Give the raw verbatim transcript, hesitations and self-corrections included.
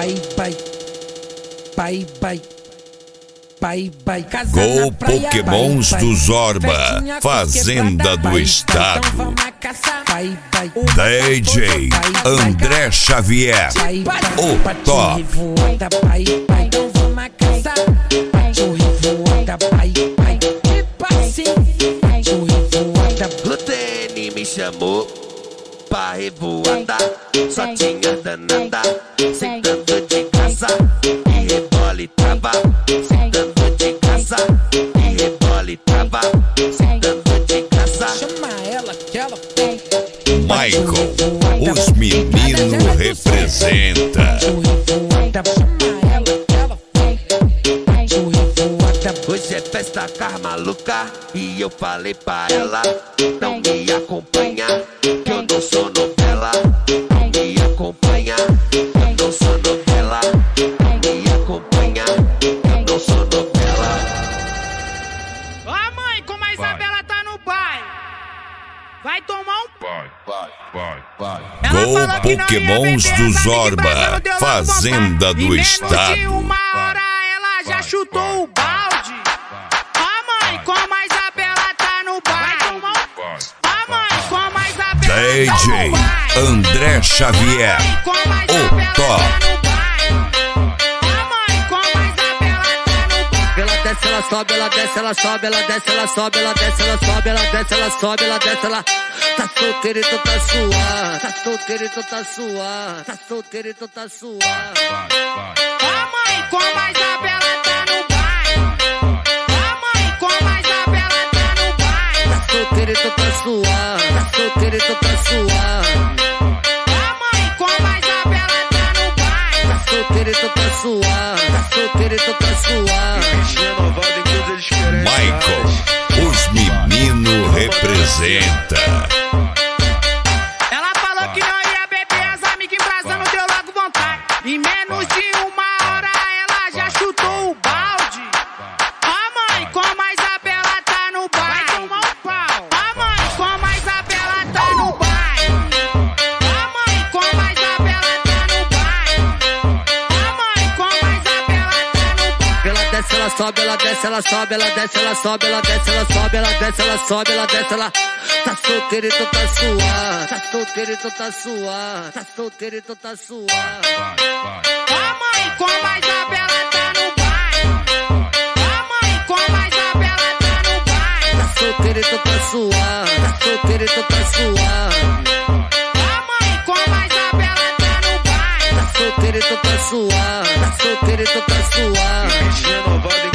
Pai, pai, pai, pai, pai, pai. Gol Pokémons do Zorba, Fazenda do Estado. D J André Xavier, o top. O T N me chamou pra revoada, só tinha danada, sentando de casa e rebole trava, sentando de casa e rebole trava, sentando de casa. Chama ela que ela Michael, os meninos representa. Hoje é festa car maluca e eu falei pra ela não me acompanha, que eu não sou novela. Não me acompanha, eu não sou novela. Não me acompanha, eu não sou novela. Ó a mãe, como a Isabela tá no baile, vai tomar um Vai, vai, vai, vai. Gol Pokémons do Zorba, Fazenda do Estado. Em uma hora ela já chutou o balde. Ó mãe, como a Isabela tá no baile. Ó mãe, como a Isabela D tá no J baile. André Xavier, o top. Ela desce, ela sobe, ela desce, ela sobe, ela desce, ela sobe, ela desce, ela sobe, ela desce, ela sobe, ela desce, ela tá solteira e tu tá suave, tá solteira e tu tá suave, tá solteira e tu tá suave. Ó mãe, como a Isabela tá no baile. Ó mãe, como a Isabela tá no baile. Tá solteira e tu tá suave, tá solteira e tu tá suave. Ó mãe, como a Isabela tá no baile. Tá solteira e tu tá suave, tá solteira e tu tá suave. Michael, os meninos representa. Ela falou que não ia beber, as amigas embrasando, deu logo vontade. Em menos de uma hora ela já chutou o balde. Ó mãe, como a Isabela tá no baile. Vai tomar um pau. Ó mãe, como a Isabela tá no baile. Ó mãe, como a Isabela tá no baile. Ó mãe, como a Isabela tá no baile. Ela desce, ela sobe, ela desce, ela sobe, ela desce, ela sobe, ela desce, ela sobe, ela desce, ela sobe, ela desce, ela tá solteira e tu tá suave, tá solteira e tu tá suave, tá solteira e tu tá suave. Ó mãe, como a Isabela tá no baile. Ó mãe, como a Isabela tá no baile. Tá solteira e tu tá suave, tá solteira e tu tá suave. Ó mãe, como a Isabela tá no baile. Tá solteira e tu tá suave, tá solteira e tu tá suave.